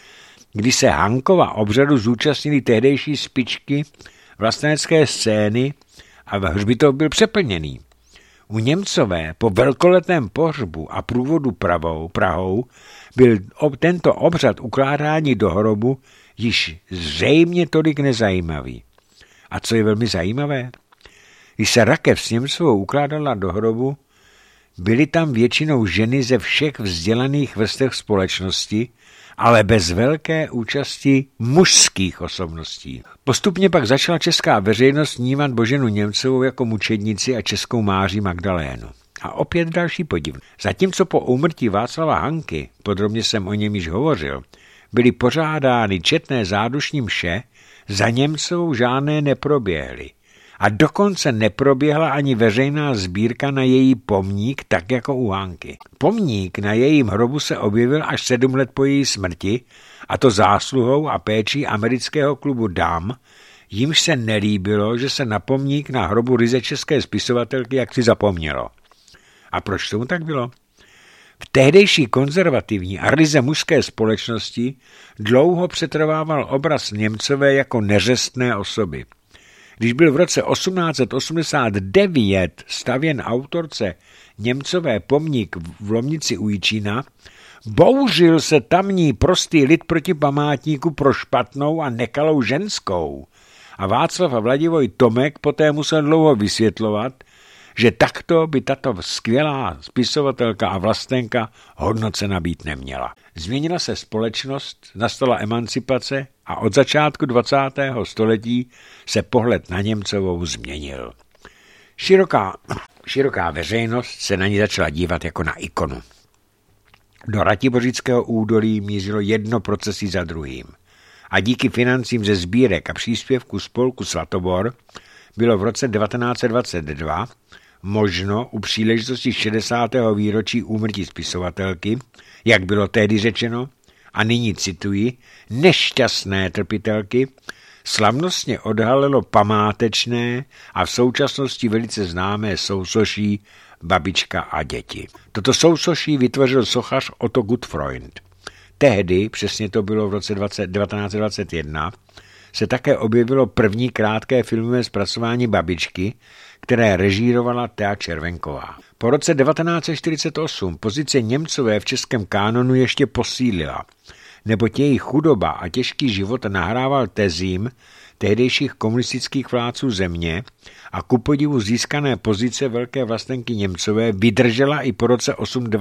Speaker 1: kdy se Hankova obřadu zúčastnili tehdejší špičky vlastenecké scény a hřbitov byl přeplněný. U Němcové po velkoletém pohřbu a průvodu Prahou byl tento obřad ukládání do hrobu již zřejmě tolik nezajímavý. A co je velmi zajímavé? Když se rakev s Němcovou ukládala do hrobu, byly tam většinou ženy ze všech vzdělaných vrstev společnosti, ale bez velké účasti mužských osobností. Postupně pak začala česká veřejnost vnímat Boženu Němcovou jako mučednici a českou Máří Magdalénu. A opět další podiv. Zatímco po úmrtí Václava Hanky, podrobně jsem o něm již hovořil, byly pořádány četné zádušní mše, za Němcovou žádné neproběhly. A dokonce neproběhla ani veřejná sbírka na její pomník, tak jako u Hanky. Pomník na jejím hrobu se objevil až 7 let po její smrti, a to zásluhou a péčí amerického klubu dam, jimž se nelíbilo, že se na pomník na hrobu ryze české spisovatelky jaksi zapomnělo. A proč tomu tak bylo? V tehdejší konzervativní a ryze mužské společnosti dlouho přetrvával obraz Němcové jako neřestné osoby. Když byl v roce 1889 stavěn autorce Němcové pomník v Lomnici u Jičína, bouřil se tamní prostý lid proti památníku pro špatnou a nekalou ženskou. A Václav a Vladivoj Tomek poté musel dlouho vysvětlovat, že takto by tato skvělá spisovatelka a vlastenka hodnocena být neměla. Změnila se společnost, nastala emancipace a od začátku 20. století se pohled na Němcovou změnil. Široká veřejnost se na ní začala dívat jako na ikonu. Do Ratibořického údolí mířilo jedno procesí za druhým. A díky financím ze sbírek a příspěvku spolku Svatobor bylo v roce 1922 možno u příležitosti 60. výročí úmrtí spisovatelky, jak bylo tehdy řečeno, a nyní cituji, nešťastné trpitelky, slavnostně odhalilo památečné a v současnosti velice známé sousoší Babička a děti. Toto sousoší vytvořil sochař Otto Gutfreund. Tehdy, přesně to bylo v roce 1921, se také objevilo první krátké filmové zpracování Babičky, které režírovala Thea Červenková. Po roce 1948 pozice Němcové v českém kánonu ještě posílila, neboť její chudoba a těžký život nahrával tezím tehdejších komunistických vládců země a ku podivu získané pozice velké vlastenky Němcové vydržela i po roce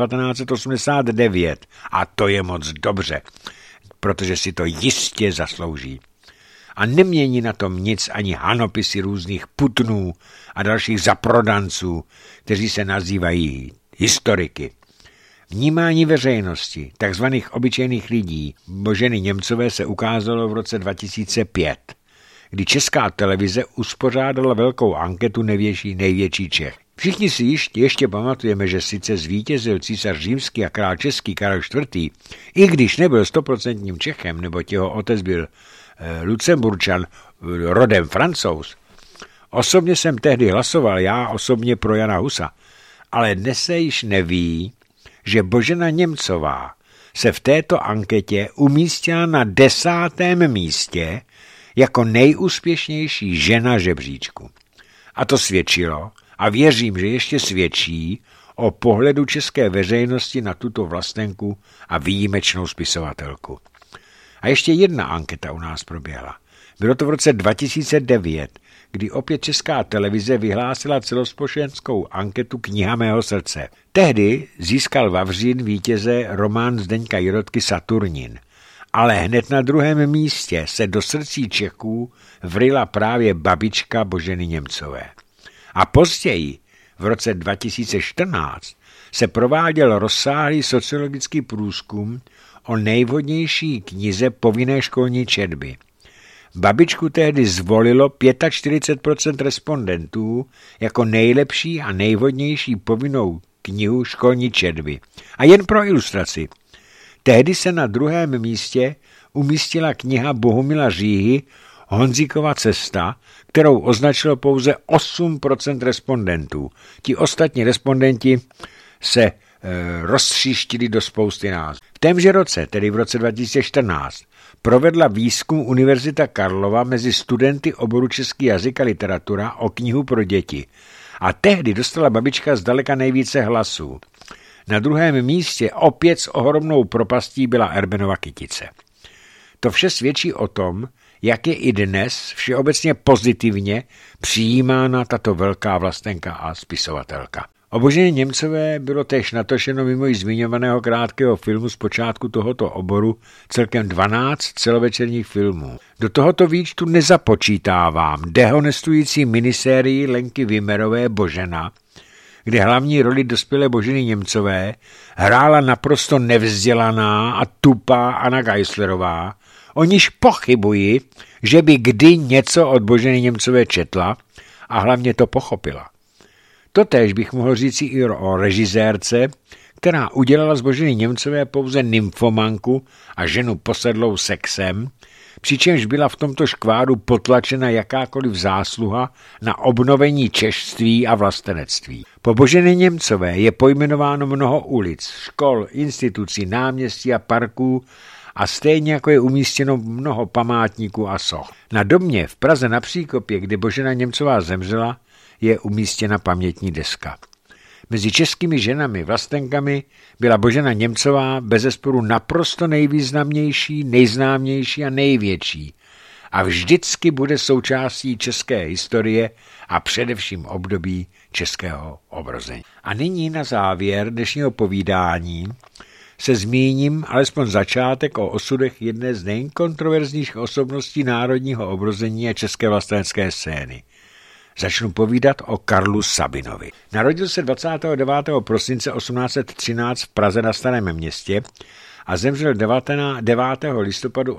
Speaker 1: 1989. A to je moc dobře, protože si to jistě zaslouží. A nemění na tom nic ani hanopisy různých putnů a dalších zaprodanců, kteří se nazývají historiky. Vnímání veřejnosti, takzvaných obyčejných lidí, Boženy Němcové se ukázalo v roce 2005, kdy Česká televize uspořádala velkou anketu největší Čech. Všichni si ještě pamatujeme, že sice zvítězil císař římský a král český Karel IV., i když nebyl 100% Čechem, neboť jeho otec byl Lucemburčan, rodem Francouz. Osobně jsem tehdy hlasoval, já osobně pro Jana Husa, ale dnes se již neví, že Božena Němcová se v této anketě umístila na 10. místě jako nejúspěšnější žena žebříčku. A to svědčilo, a věřím, že ještě svědčí, o pohledu české veřejnosti na tuto vlastenku a výjimečnou spisovatelku. A ještě jedna anketa u nás proběhla. Bylo to v roce 2009, kdy opět Česká televize vyhlásila celospolečenskou anketu Kniha mého srdce. Tehdy získal Vavřín vítěze román Zdeňka Jirotky Saturnin, ale hned na druhém místě se do srdcí Čechů vryla právě babička Boženy Němcové. A později, v roce 2014, se prováděl rozsáhlý sociologický průzkum o nejvhodnější knize povinné školní četby. Babičku tehdy zvolilo 45% respondentů jako nejlepší a nejvhodnější povinnou knihu školní četby. A jen pro ilustraci. Tehdy se na druhém místě umístila kniha Bohumila Říhy Honzíkova cesta, kterou označilo pouze 8% respondentů. Ti ostatní respondenti se roztříštili do spousty názvů. V témže roce, tedy v roce 2014, provedla výzkum Univerzita Karlova mezi studenty oboru český jazyk a literatura o knihu pro děti. A tehdy dostala babička zdaleka nejvíce hlasů. Na druhém místě opět s ohromnou propastí byla Erbenova Kytice. To vše svědčí o tom, jak je i dnes všeobecně pozitivně přijímána tato velká vlastenka a spisovatelka. O Boženě Němcové bylo též natočeno mimo již zmiňovaného krátkého filmu z počátku tohoto oboru celkem 12 celovečerních filmů. Do tohoto výčtu nezapočítávám dehonestující minisérii Lenky Wimmerové Božena, kde hlavní roli dospělé Boženy Němcové hrála naprosto nevzdělaná a tupá Anna Geislerová, o níž pochybuji, že by kdy něco od Boženy Němcové četla a hlavně to pochopila. Totéž bych mohl říci i o režisérce, která udělala z Boženy Němcové pouze nymfomanku a ženu posedlou sexem, přičemž byla v tomto škvádu potlačena jakákoliv zásluha na obnovení češství a vlastenectví. Po Boženě Němcové je pojmenováno mnoho ulic, škol, institucí, náměstí a parků a stejně jako je umístěno mnoho památníků a soch. Na domě v Praze na Příkopě, kde Božena Němcová zemřela, je umístěna pamětní deska. Mezi českými ženami vlastenkami byla Božena Němcová bezesporu naprosto nejvýznamnější, nejznámější a největší a vždycky bude součástí české historie a především období českého obrození. A nyní na závěr dnešního povídání se zmíním alespoň začátek o osudech jedné z nejkontroverznějších osobností národního obrození a české vlastenecké scény. Začnu povídat o Karlu Sabinovi. Narodil se 29. prosince 1813 v Praze na Starém Městě a zemřel 9. listopadu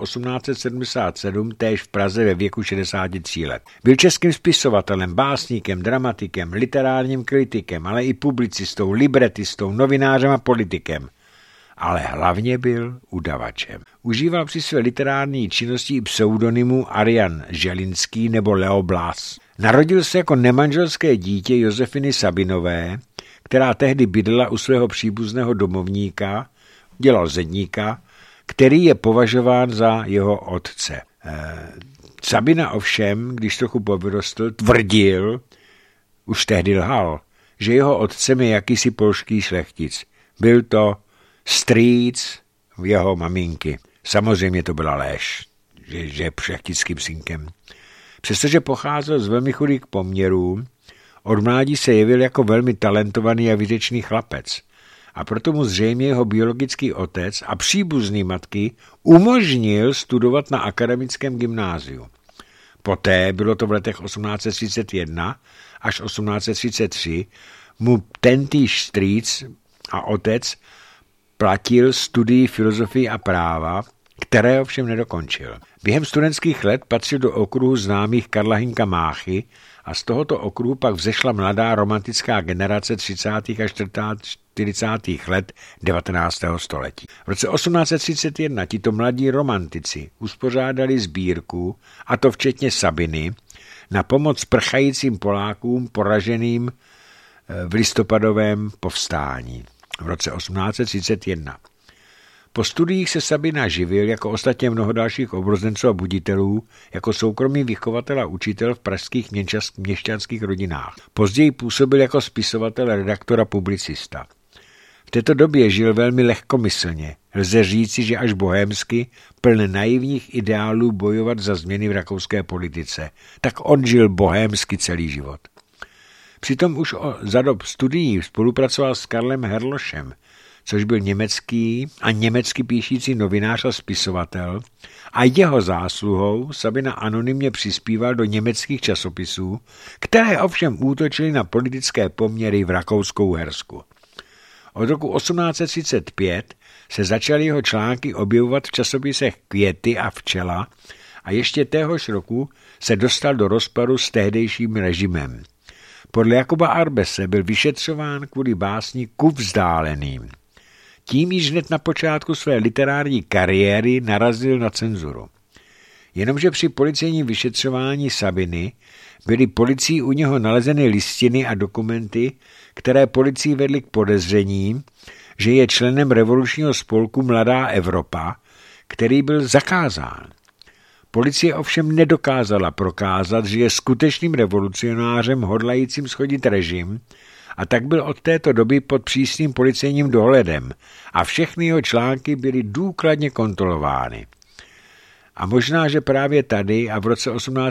Speaker 1: 1877 též v Praze ve věku 63 let. Byl českým spisovatelem, básníkem, dramatikem, literárním kritikem, ale i publicistou, libretistou, novinářem a politikem. Ale hlavně byl udavačem. Užíval při své literární činnosti i pseudonymu Arian Želinský nebo Leo Blas. Narodil se jako nemanželské dítě Josefiny Sabinové, která tehdy bydlela u svého příbuzného domovníka, dělal zedníka, který je považován za jeho otce. Sabina ovšem, když trochu povyrostl, tvrdil, už tehdy lhal, že jeho otcem je jakýsi polský šlechtic. Byl to strýc jeho maminky. Samozřejmě to byla lež, že je šlechtickým synkem. Přestože pocházel z velmi chudých poměrů, od mládí se jevil jako velmi talentovaný a výřečný chlapec. A proto mu zřejmě jeho biologický otec a příbuzný matky umožnil studovat na akademickém gymnáziu. Poté, bylo to v letech 1831 až 1833, mu tentýž strýc a otec platil studii filozofie a práva, které ovšem nedokončil. Během studentských let patřil do okruhu známých Karla Hynka Máchy a z tohoto okruhu pak vzešla mladá romantická generace 30. a 40. let 19. století. V roce 1831 tito mladí romantici uspořádali sbírku, a to včetně Sabiny, na pomoc prchajícím Polákům poraženým v listopadovém povstání v roce 1831. Po studiích se Sabina živil jako ostatně mnoho dalších obrozenců a buditelů jako soukromý vychovatel a učitel v pražských měšťanských rodinách. Později působil jako spisovatel, redaktor a publicista. V této době žil velmi lehkomyslně. Lze říci, že až bohémsky, pln naivních ideálů bojovat za změny v rakouské politice. Tak on žil bohémsky celý život. Přitom už za dob studií spolupracoval s Karlem Herlošem, což byl německy píšící novinář a spisovatel, a jeho zásluhou Sabina anonymně přispíval do německých časopisů, které ovšem útočily na politické poměry v Rakousku-Uhersku. Od roku 1835 se začaly jeho články objevovat v časopisech Květy a Včela a ještě téhož roku se dostal do rozparu s tehdejším režimem. Podle Jakuba Arbese byl vyšetřován kvůli básni Ku vzdáleným. Tím již hned na počátku své literární kariéry narazil na cenzuru. Jenomže při policejním vyšetřování Sabiny byly policií u něho nalezeny listiny a dokumenty, které policii vedly k podezření, že je členem revolučního spolku Mladá Evropa, který byl zakázán. Policie ovšem nedokázala prokázat, že je skutečným revolucionářem hodlajícím shodit režim, a tak byl od této doby pod přísným policejním dohledem a všechny jeho články byly důkladně kontrolovány. A možná, že právě tady a v roce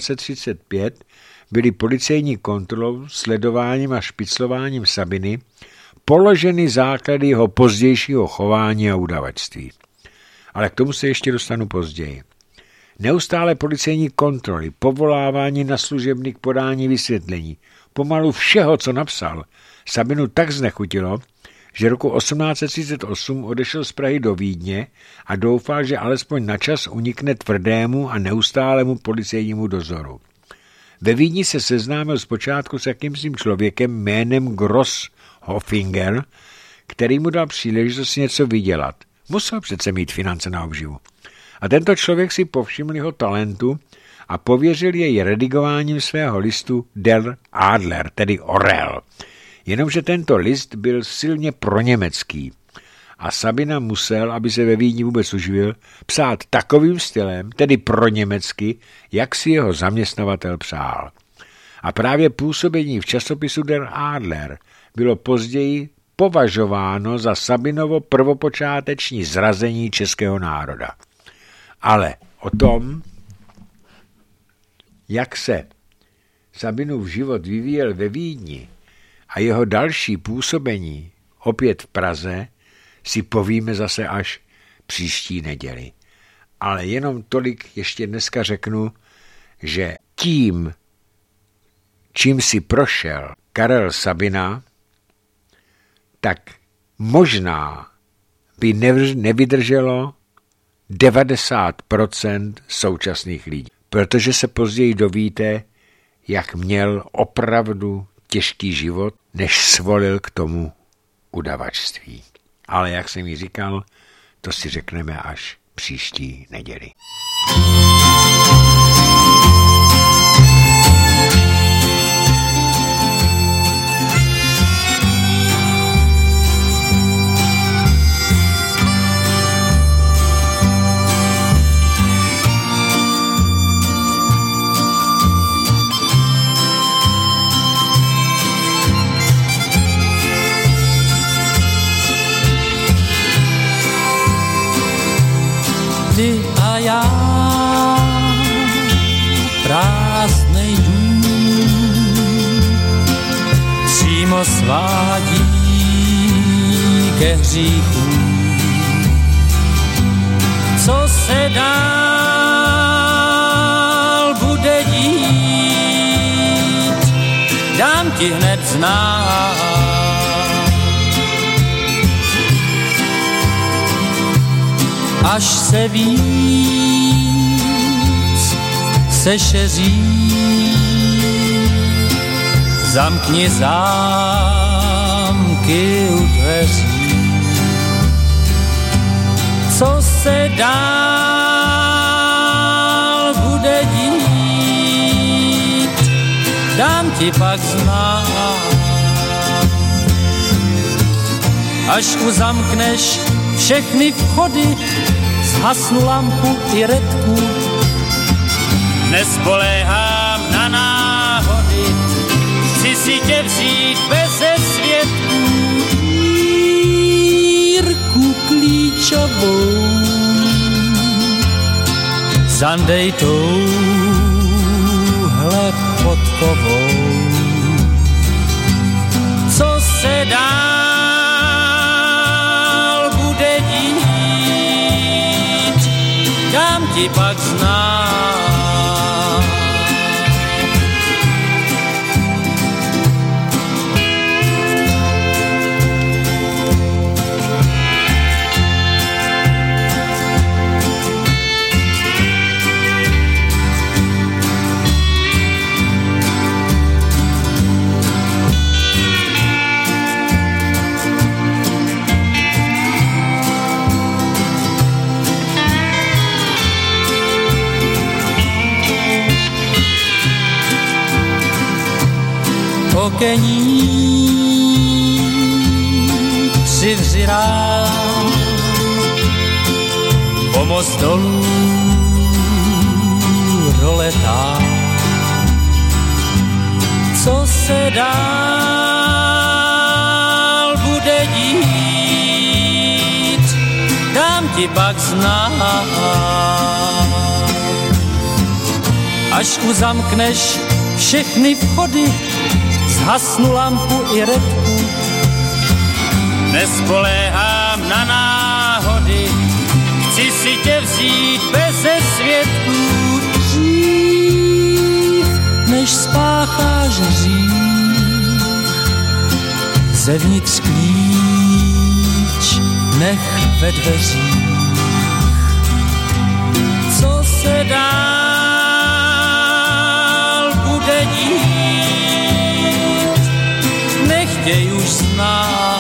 Speaker 1: 1835 byly policejní kontrolou, sledováním a špiclováním Sabiny položeny základy jeho pozdějšího chování a udavačství. Ale k tomu se ještě dostanu později. Neustále policejní kontroly, povolávání na služebny k podání vysvětlení, pomalu všeho, co napsal, Sabinu tak znechutilo, že roku 1838 odešel z Prahy do Vídně a doufal, že alespoň na čas unikne tvrdému a neustálému policejnímu dozoru. Ve Vídni se seznámil zpočátku s jakýmsi člověkem jménem Grosshoffinger, který mu dal příležitost něco vydělat. Musel přece mít finance na obživu. A tento člověk si povšiml jeho talentu a pověřil jej redigováním svého listu Der Adler, tedy Orel. Jenomže tento list byl silně proněmecký a Sabina musel, aby se ve Vídni vůbec uživil, psát takovým stylem, tedy proněmecky, jak si jeho zaměstnavatel přál. A právě působení v časopisu Der Adler bylo později považováno za Sabinovo prvopočáteční zrazení českého národa. Ale o tom, jak se Sabinův život vyvíjel ve Vídni a jeho další působení opět v Praze, si povíme zase až příští neděli. Ale jenom tolik ještě dneska řeknu, že tím, čím si prošel Karel Sabina, tak možná by nevydrželo 90% současných lidí. Protože se později dovíte, jak měl opravdu těžký život, než svolil k tomu udavačství. Ale jak jsem ji říkal, to si řekneme až příští neděli.
Speaker 2: Ty a já, prázdnej dům, přímo svádí ke hříchům. Co se dál bude dít, dám ti hned znát. Až se víc sešeří, zamkni zámky u dveří. Co se dál bude dít, dám ti pak znát. Až uzamkneš všechny vchody, zhasnu lampu i redku. Nespoléhám na náhody, chci si tě vzít beze svědků. Jirku klíčovou zandej touhle podkovou. Co se dál bude dít, dám ti pak znát. Okení přivři rád, pomoc dolů roletá. Co se dál bude dít, dám ti pak znát. Až uzamkneš všechny vchody, zhasnu lampu i redku. Nespoléhám na náhody, chci si tě vzít beze svědků. Dřív, než spácháš hřích, zevnitř klíč nech ve dveřích. Co se dál bude dít, nechtěj už znát.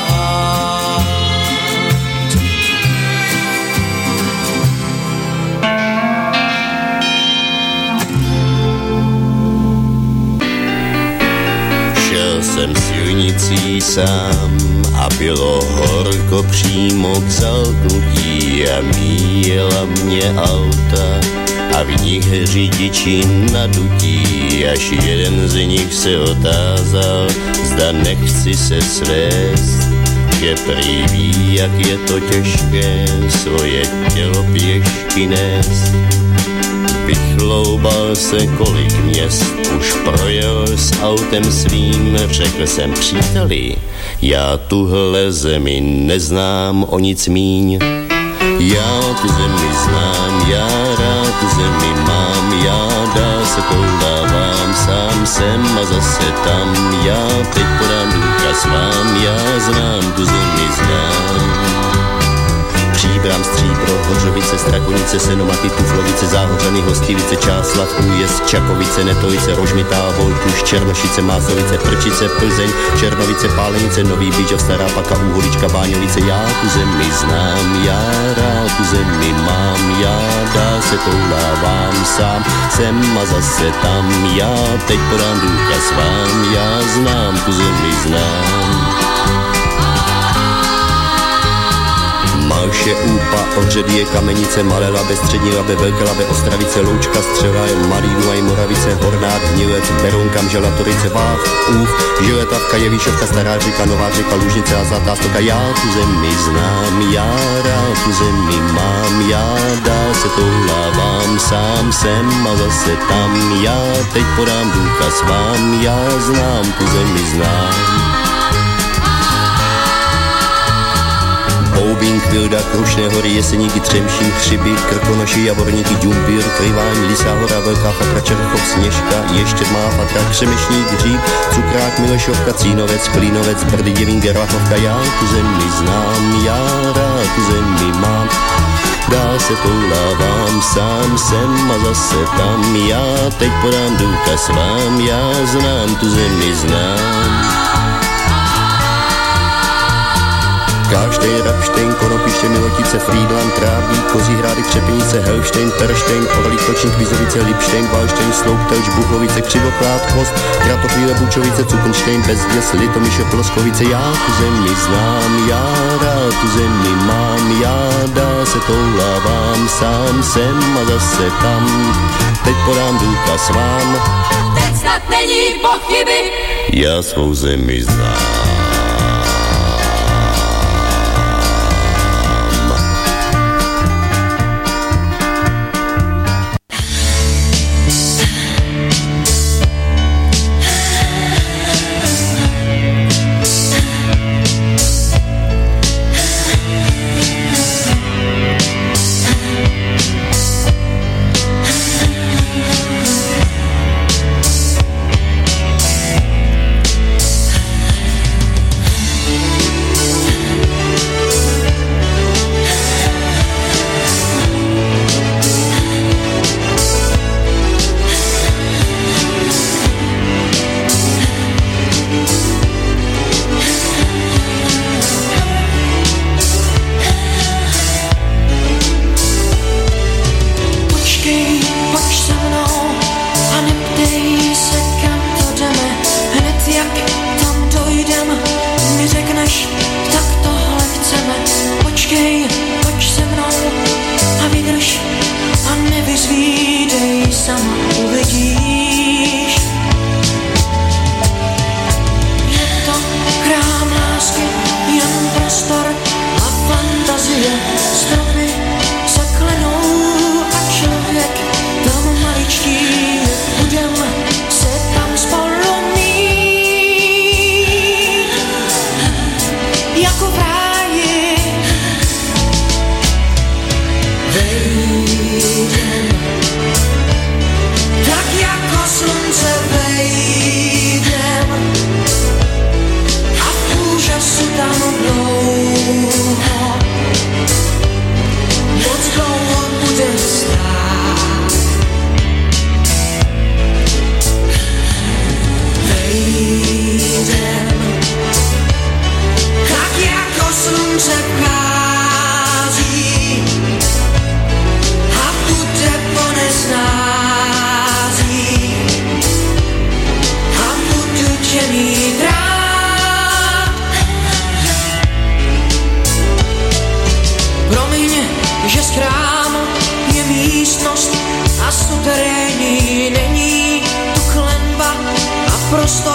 Speaker 3: Šel jsem silnicí sám a bylo horko přímo k zalknutí a míjela mě auta a v nich řidiči nadutí, až jeden z nich se otázal, zda nechci se svést, že prý ví, jak je to těžké svoje tělo pěšky nést. Vychloubal se kolik měst, už projel s autem svým, řekl jsem příteli, já tuhle zemi neznám o nic míň. Já tu zemi znám, já rád tu zemi mám, já dál se koudávám, sám jsem a zase tam, já teď podám důkaz vám, já znám tu zemi znám. Příbram, Stříbro, Hořovice, Strakonice, Senomaty, Tuflovice, Záhořany, Hostivice, Čáslav, Újezd, Čakovice, Netovice, Rožmitá, Voltuš, Černošice, Másovice, Prčice, Plzeň, Černovice, Pálenice, Nový Bíčov, Stará Paka, Úholička, Báňovice. Já tu zemi znám, já rád tu zemi mám, já dál se toulávám sám, jsem a zase tam, já teď podám důkaz vám, já znám tu zemi znám. Malše, Úpa, Ohředie, Kamenice, Malé Labe, Střední Labe, Velké Labe, Ostravice, Loučka, Střela, Malý Dunaj, Moravice, Hornát, Hnilec, Berounka, Želatorice, Váh, Úch, Žiletavka, Jevíšovka, Stará Řeka, Nová Řeka, Lužnice a Zlatá Stoka. Já tu zemi znám, já rád tu zemi mám, já dál se toulávám, sám jsem a zase tam, já teď podám důkaz vám, já znám tu zemi znám. Boubín, Kvilda, Krušné hory, Jeseníky, Třemšín, Chřiby, Krkonoši, Javorníky, Ďumbír, Kryváň, Lisá hora, Velká Fatra, Čerchov, Sněžka, Ještědmá Fatra, Křemešník, Hříb, Cukrák, Milešovka, Cínovec, Klínovec, Brdy, Děvín, Gerlachovka. Já tu zemi znám, já rád tu zemi mám, dál se toulávám, sám jsem a zase tam, já teď podám důkaz vám, já znám tu zemi znám. Káštejn, Rapštejn, Konopiště, Milotice, Frýdlant, Trábí, Kozí Hrádek, Křepinice, Helštejn, Terštejn, Orlík, Točník, Vizovice, Lipštejn, Valštejn, Sloup, Telč, Buchovice, Křivoklát, Chvost, Kratochvíle, Bučovice, Cukenštejn, Bezděs, Litomyše, Ploskovice. Já tu zemi znám, já rád tu zemi mám, já dá se toulávám, sám jsem a zase tam. Teď podám důkaz vám,
Speaker 4: teď snad není pochyby,
Speaker 3: já svou zemi znám.
Speaker 5: A suterénní není tu klenba a prostor